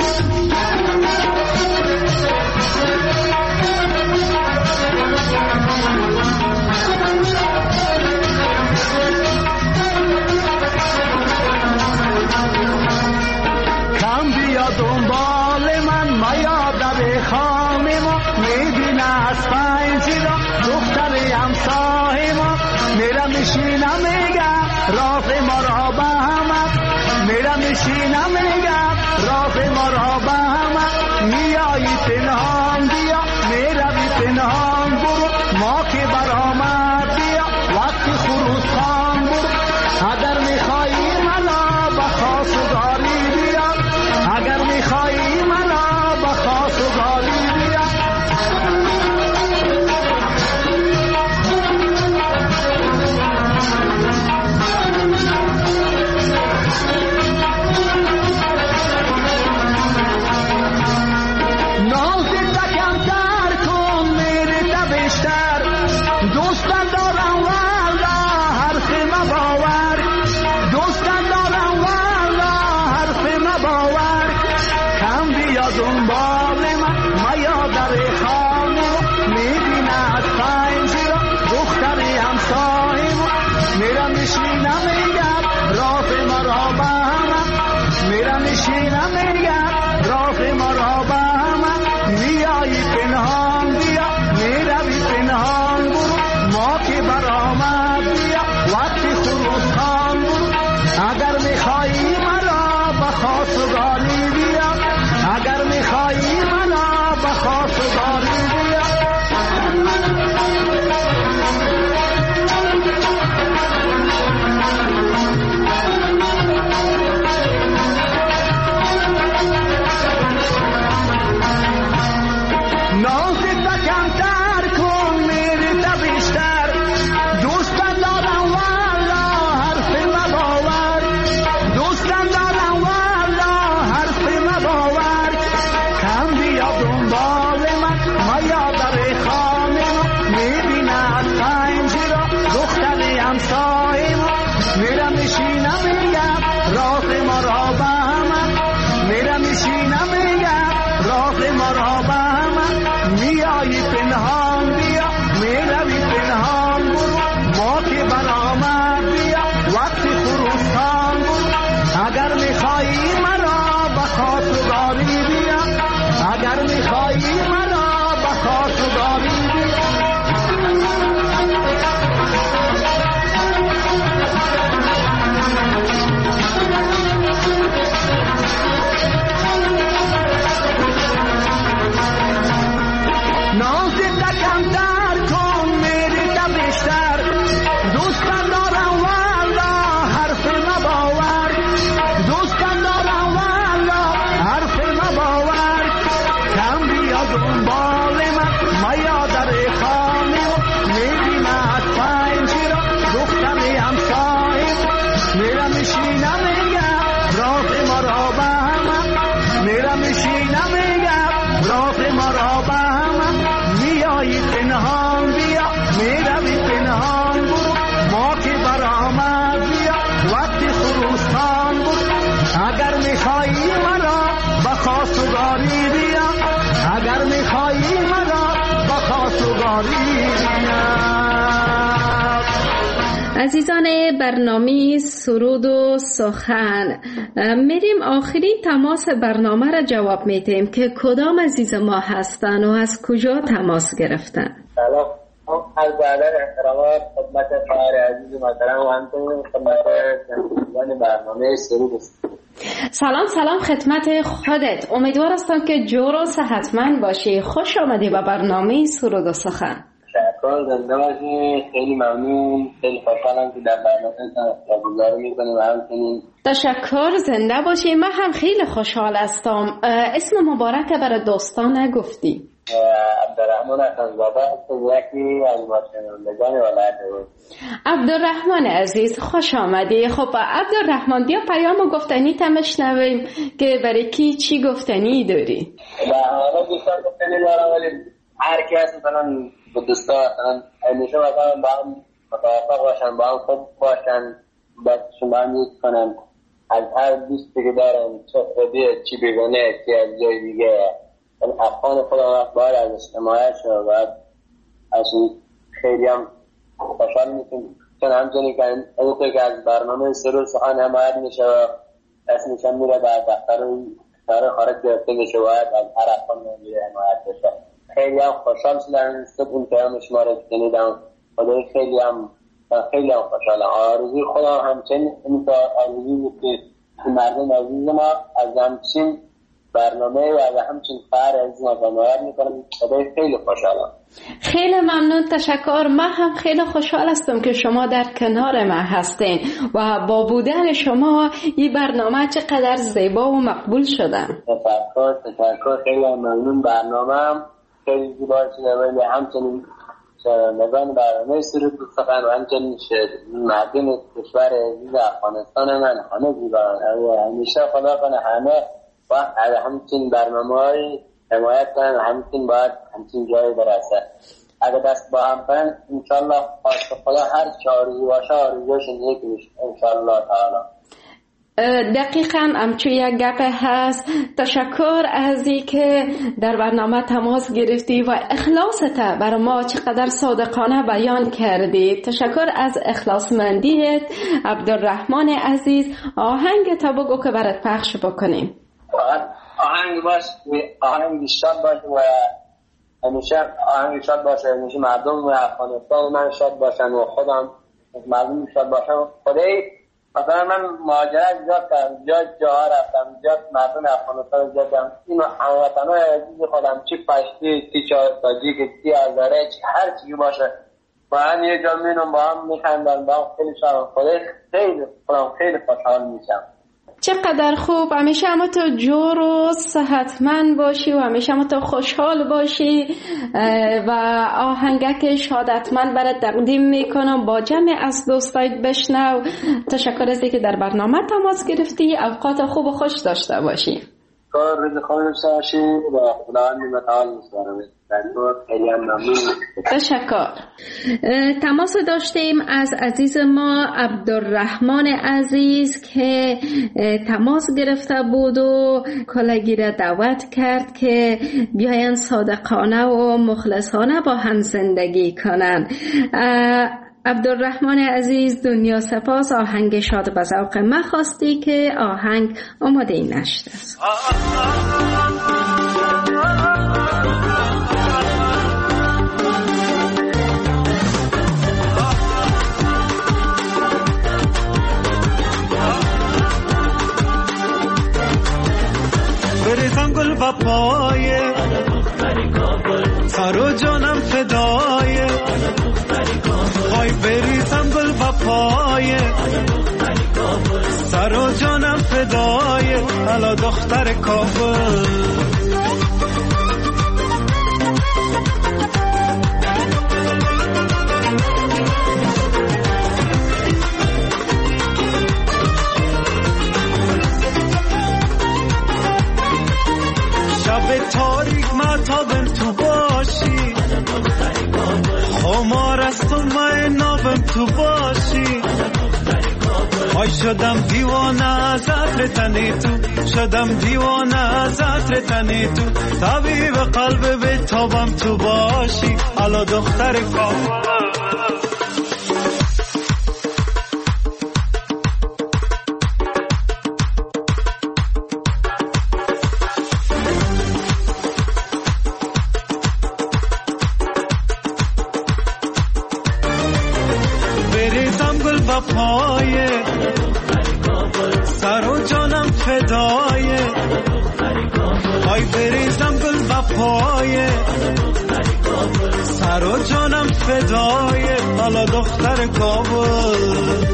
کم بیا دنبال من میا در خانه ما، میبینه از پنجره دختر همسایه ما، میرم میشینم میگم راه ما را به همه، میرم میشینم میگم راه ما را به همه، میایی پنهان بیا میروی پنهان برو، ما که برآمد بیا وقتی خروس خان برو، اگر میخوایی منا به خواستگاری بیا، اگر میخوایی منا به خواستگاری بیا. دوستان دارم والا حرف مباور، دوستان دارم والا حرف مباور، کم بیا دنبال من میا در خانه، میبینه از پنجره دختر همسایه، میرم میشینم میگم راه ما را به همه، میرم میشینم میگم راه ما را به همه، میایی پنهان بیا میروی پنهان برو، ما که برآمد بیا وقتی خروس خان برو، اگر میخوایی مرا به خواستگاری بیا، اگر میخوایی مرا به خواستگاری بیا. میرم میشینم میگم راه ما را به همه، میرم میشینم میگم راه ما را به همه، میایی پنهان بیا میروی پنهان برو، ما که برآمد بیا وقتی خروس خان برو، اگر میخوایی مرا به خواستگاری بیا، اگر میخوایی مرا به خواستگاری بیا. دوستان دارم والا حرف مباور، دوستان دارم والا حرف مباور، کم بیا دنبال من میا عزیزان برنامه سرود و سخن، میریم آخرین تماس برنامه را جواب میدیم که کدام عزیز ما هستن و از کجا تماس گرفتن. سلام، از بعدن احترامات خدمت خواهر عزیز محترم و همچنین خدمت شنوندگان برنامه سرود و سخن. سلام خدمت خودت. امیدوار هستم که جور و صحتمند باشی. خوش آمدی به برنامه سرود و سخن. تشکر، زنده باشی. خیلی ممنون، خیلی خوشحالم که در برنامه گزارش میکنیم و همچنین تشکر، زنده باشی. من هم خیلی خوشحال هستم. اسم مبارک برای دوستان نگفتی؟ عبدالرحمن اخنزاده هستم، یکی از شنوندگان ولایت روز. عبدالرحمن عزیز خوش آمدی. خب عبدالرحمن بیا پیام گفتنی تمشنویم که برای کی چی گفتنی داری؟ حالا دوستان گفتنی دارم، ولی هر کی هست مثلا با دوستان همیشه مثلا با هم متوافق باشن، با هم خوب باشن، باشون با هم دوست کنن. از هر دوستی که دارن، چه خودی چی بیگانه چی از جای دیگه، افغان خدا باید ازش حمایت شد و از خیلی هم خوشحال میشیم، چون همچنین که اون که از برنامه سرود سخن حمایت میشه و اسمش هم میره در دفتر خارج گرفته میشه و باید از هر افغان میره حمایت بشه. خیلی هم خوشحال شدم صبح اون پیام شما رو شنیدم. خدای خیلی هم خوشحالم. آرزوی خدا همچنین این آرزوی بود که مردم عزیز ما از همچین برنامه و از همچین خواهر عزیز ما حمایت میکنم. خدای خیلی خوشحالم. خیلی ممنون، تشکر. من هم خیلی خوشحال هستم که شما در کنار من هستین و با بودن شما این برنامه چقدر زیبا و مقبول شدن. تشکر، خیلی ممنون. برنامه هم خیلی زیبا شده، ولی همچنین نظام برنامه سرود و سخن و همچنین مردم کشور عزیز افغانستان من همه زیبا. همیشه خدا کنه همه وقت از همچین برنامه‌های حمایت کنن و همچین باید همچین جایی برسه. اگه دست با هم کنن انشالله خدا هر چه آرزو باشه آرزوشون یکی میشه انشالله تعالی. دقیقاً همچون یک گپ هست. تشکر از این که در برنامه تماس گرفتی و اخلاصت برای ما چقدر صادقانه بیان کردی. تشکر از اخلاصمندیت عبدالرحمن عزیز. آهنگ تا بگو که برات پخش بکنیم. آهنگ شاد باشه و همیشه آهنگ شاد باشه، همیشه مردم افغانستان من شاد باشن و خودم مردم شاد باشن. خدای مثلا من مهاجرت زیاد کردم، جاها رفتم، مردم افغانستان دیدم. این هموطنای عزیز خودم، چی پشتی، چی تاجیک، چی هزاره، چی هر چیزی باشه با هم یه جا میرم، با هم میخندن، با هم خیلی شادم. خدای خیلی خوشحال میشم. چقدر خوب. همیشه هم تو جور و صحتمند باشی و همیشه هم تو خوشحال باشی و آهنگک شادتمند برات تقدیم میکنم با جمع از دوستایت بشنو. تشکر از اینکه در برنامه تماس گرفتی. اوقات خوب و خوش داشته باشی. کار روز خوبی داشته باشی و خداوند متعال میسپارم. تشکر. تماس داشتیم از عزیز ما عبدالرحمن عزیز که تماس گرفته بود و کلگی را دعوت کرد که بیاین صادقانه و مخلصانه با هم زندگی کنن. عبدالرحمن عزیز دنیا سپاس. آهنگ شاد به ذوق من خواستی که آهنگ آماده نشده است. بریزم گل و پایه سر و جانم فدایه، خواهی بریزم گل و پایه سر و جانم فدایه، حالا دختر کابل. تاریک مطابم تو باشی، خمار از تو نابم تو باشی. آی شدم دیوانه از عطر تنی تو، شدم دیوانه از عطر تنی تو، طبیب قلب به تابم تو باشی، حالا دختر کابل. وفای سر و جانم فدای آی بریزم گل وفای سر و جانم فدای حالا دختر کابل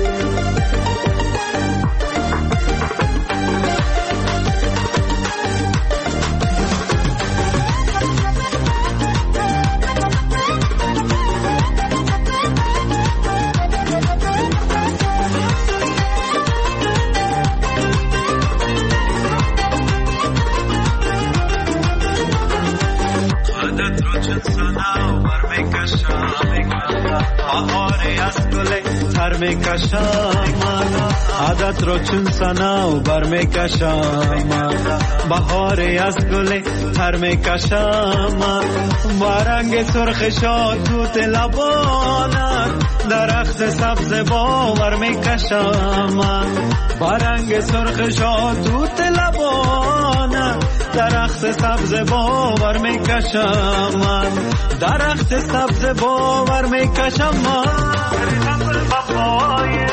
عادت رو چون سنا و بر میکشم بهاری از گل تر میکشم با رنگ سرخ شاد توت لبانت درخت سبز باور میکشم با رنگ سرخ شاد توت لبانت درخت سبز باور میکشم درخت سبز باور میکشم وفای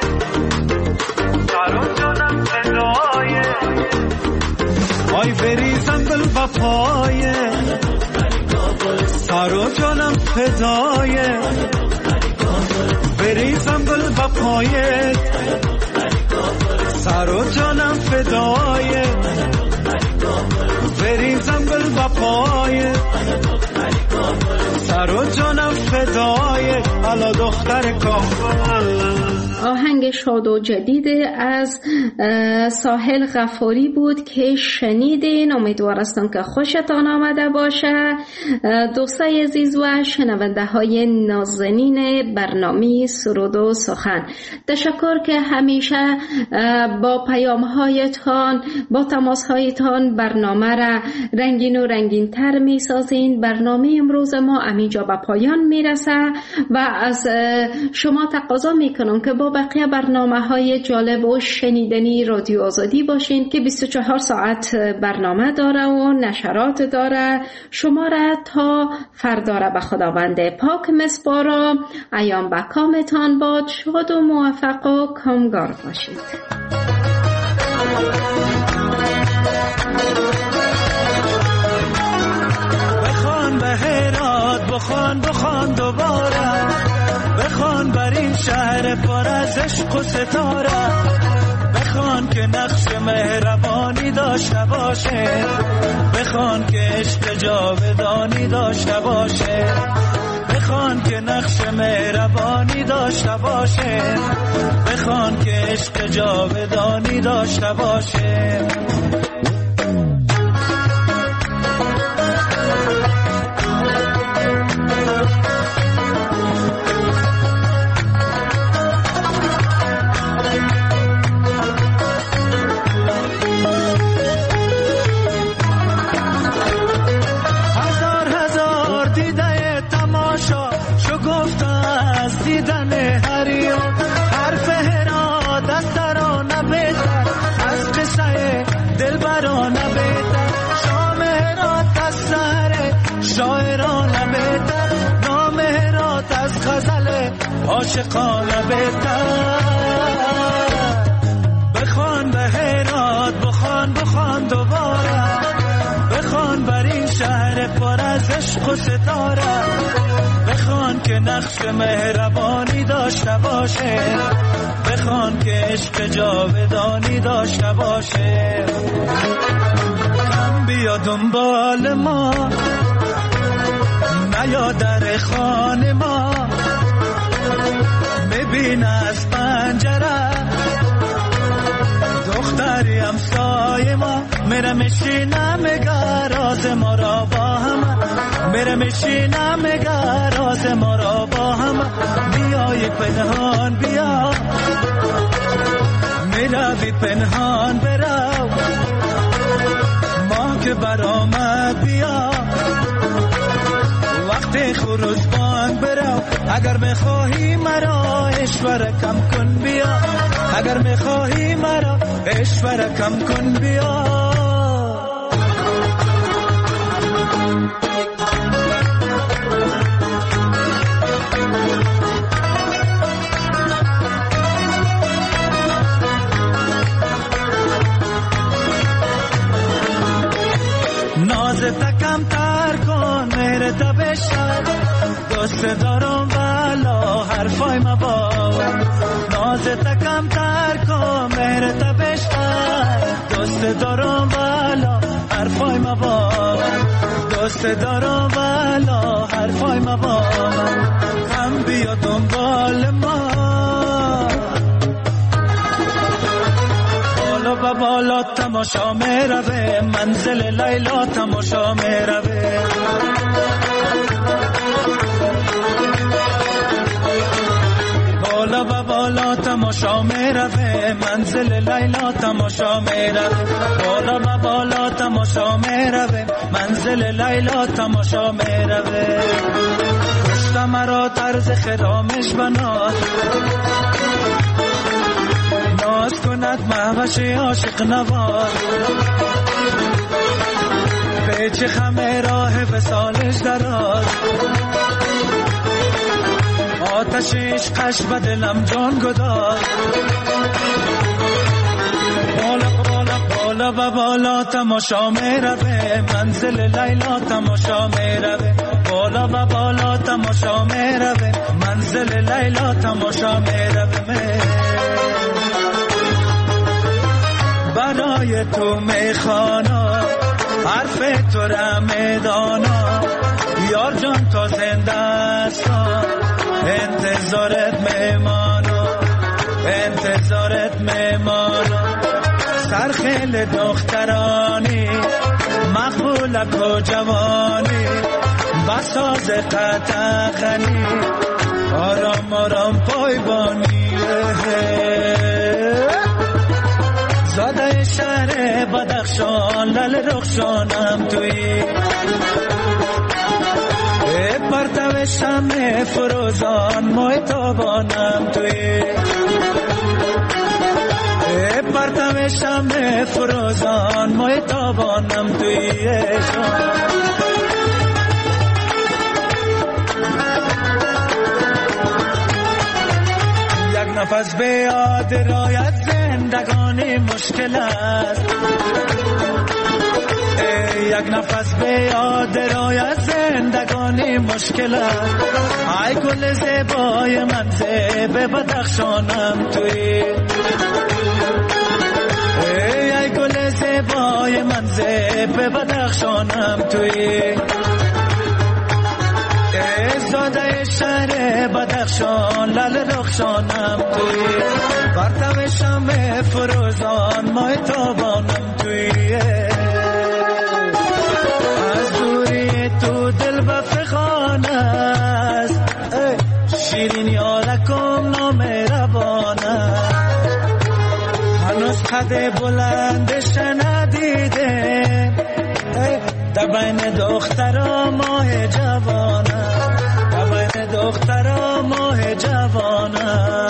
سر و جانم فدای آی بریزم گل وفای سر و جانم فدای بریزم گل وفای سر و جانم فدای بریزم گل وفای سر و جانم فدای حالا دختر کابل. آهنگ شاد و جدید از ساحل غفاری بود که شنیدین. امیدوارستم که خوشتان آمده باشه دوستای عزیز و شنونده های نازنین برنامه سرود و سخن. تشکر که همیشه با پیام هایتان با تماس هایتان برنامه را رنگین و رنگین تر می سازین. برنامه امروز ما همینجا به پایان می رسه و از شما تقاضا می کنم که با بقیه برنامه های جالب و شنیدنی رادیو آزادی باشین که 24 ساعت برنامه داره و نشرات داره. شما را تا فردا را به خداوند پاک مسپارم. ایام به کامتان باد. شاد و موفق و کامگار باشید. بخوان به هرات بخوان دوباره بخوان بر این شهر پر از عشق و ستاره بخوان که نقش مهربانی داشته باشه بخوان که عشق جاودانی داشته باشه بخوان که نقش مهربانی داشته باشه بخوان که عشق جاودانی داشته باشه عاشقانه بهتر بخوان به هرات بخوان دوباره بخوان بر این شهر پر از عشق و ستاره بخوان که نقش مهربانی داشته باشه بخوان که عشق جاودانی داشته باشه کم بیا دنبال ما نیا در خانه ما ببین از پنجره دختری همسایه ما میره میشینه میگه راز ما را با هم میره میشینه میگه راز ما را با هم بیای پنهان بیا میروی پنهان برو ما که برآمد بیا وقتی خروجبان برو اگر میخواهی مرا اشوره کم کن بیا اگر میخواهی مرا اشوره کم کن بیا کمتر کن مهرت بشر، دوست دارم والا حرفای مباور، نازت کمتر کن مهرت بشر، دوست دارم والا حرفای مباور، دوست دارم والا حرفای مباور، هم بیا دنبال ما بالا و بالا تماشا میروه، منزل لیلا تماشا میروه، بالا و بالا تماشا میروه، منزل لیلا تماشا میروه، بالا و بالا تماشا میروه، منزل لیلا تماشا میروه، کشت مرا طرز خرامش بناد، ناز کند مهوش عاشق نواز، پیچ خمه راه وصالش دراز، آتش عشقش به دلم جان گداز، بالا بالا بالا و بالا تماشا میروه، منزل لیلا تماشا میروه، بالا و بالا تماشا میروه، منزل لیلا تماشا میروه، برای تو میخوانا حرف تو را میدانا، یار جان تا زنده استا انتظارت میمانا، انتظارت میمانا، سرخیل دخترانی مقبولک و جوانی، بساز قطعخنی آرام آرام پایبانی، زاده شهر بدخشان لل رخشانم توی، پرتو شمع فروزان محتابانم توی، پرتو شمع فروزان محتابانم توی، یک نفس به یاد رایت زندگانی مشکل است، یک نفس به یاد رایت زندگانی مشکل است، ای گل زیبای من زیب بدخشانم توی، ای گل زیبای من زیب بدخشانم توی، زاده شهر بدخشان لل رخشانم توی، پرتو شمع فروزان محتابانم توی، از دوری تو دل و فغان است، شیرین یارکم نامهربان است، هنوز قد بلندش ندیده، در بین دخترا ماه جوانه، در بین دخترا ماه جوانه،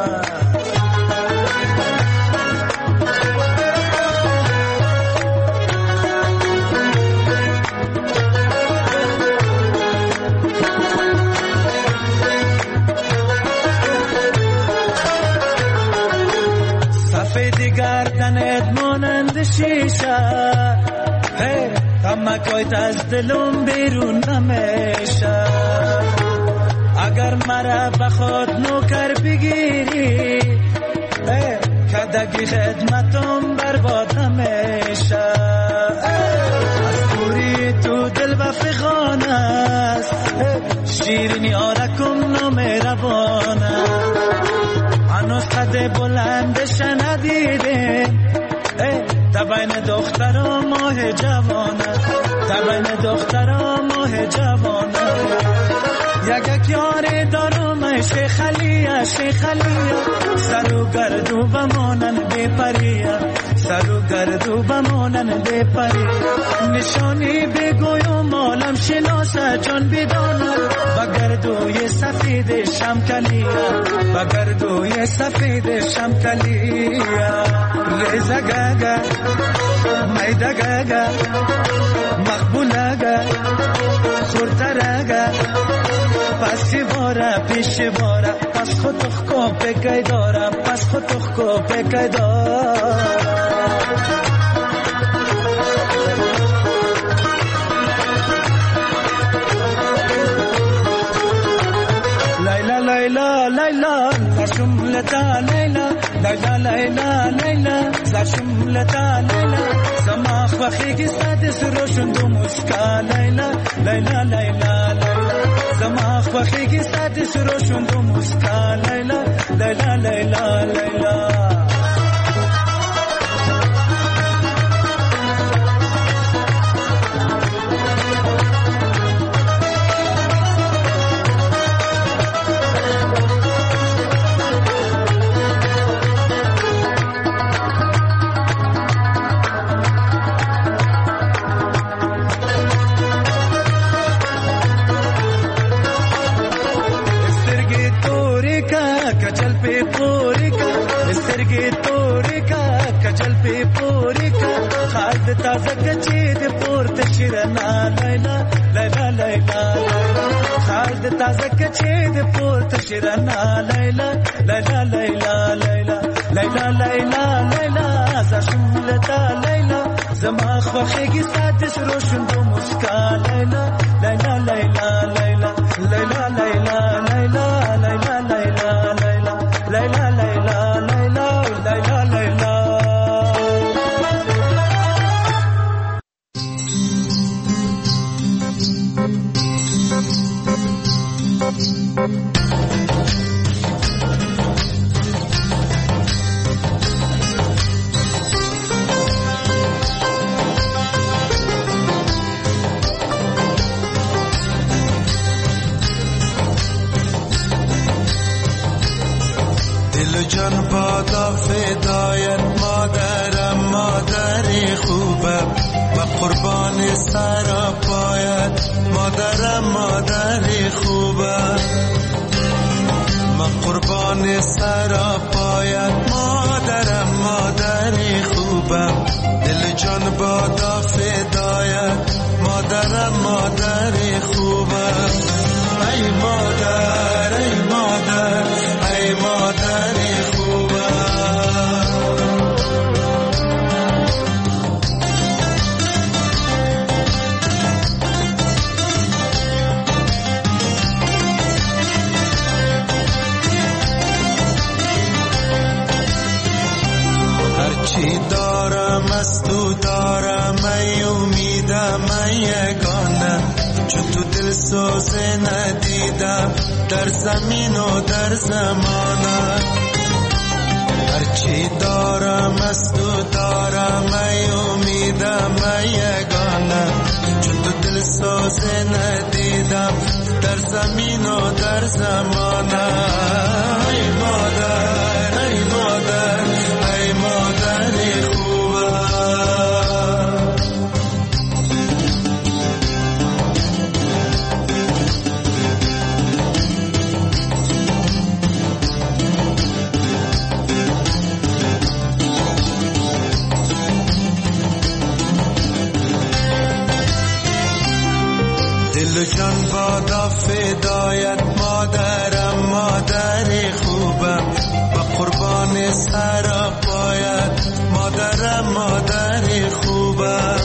سفید گردنت مانند شیشه، تمکایت از دلم بیرون نمیشه، اگر مرا بخواد نوکر بگیری، کدگی خدمتم برباد نمیشه، از دوری تو دل و فغان است، شیرین یارکم نامهربانه، هنوز قد بلندش ندیدیم، در بین دخترا ماه جوانه، در بین دخترا ماه جوانه، یک یار دارم شیخ علیه، شیخ علیه، سر و گردو بمانن بپریه، سر و گردو بمانن بپریه، نشانی بگویم عالم شناسه جان بدانه، و گردوی سفید شمکلیه، و گردوی سفید شمکلیه، ریزه گگه میده گگه مقبوله گه خورتره پسی باره پیش باره، پس خود کو پکی دارم، پس خود کو پکی دارم، شملتا لیلا لیلا لیلا لیلا ز شملتا لیلا زماخ وخیگی ساده سروشن دو مسکا لیلا لیلا لیلا لیلا زماخ وخیگی ساده سروشن دو مسکا لیلا لیلا لیلا لیلا تازه کچې د پورته شیرنا لیلا لیلا لیلا خال د تازه کچې د پورته شیرنا لیلا لیلا لیلا لیلا لیلا لیلا لیلا ز شملتا لیلا زما خوخېږي ساده سرو شوندو مسکا لیلا لیلا لیلا لیلا لیلا لیلا لیلا لیلا لیلا لیلا لیلا لیلا لیلا لیلا جان بادا فدایت مادرم مادری خوبم و قربان سرا پایت مادرم مادری خوبم من قربان سرا پایت مادرم مادری خوبم دل جان بادا فدایت مادرم مادری خوبم ای مادر ای مادر ای مادری از تو دارم ای امیدم ای یگانه چون تو دل سوزه ندیدم در زمین و در زمانه هرچی دارم از تو دارم ای امیدم ای یگانه چون تو دل سوزه ندیدم در زمین و در زمانه ای مادر ای مادر ای مادری جان بادا فدایت مادرم مادری خوبم و قربان سرا پایت مادرم مادری خوبم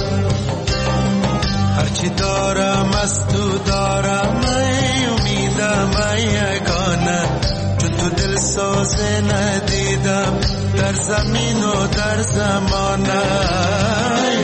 هرچی دارم از تو دارم ای امیدم ای یگانه چون تو دل سوزه ندیدم در زمین و در زمانه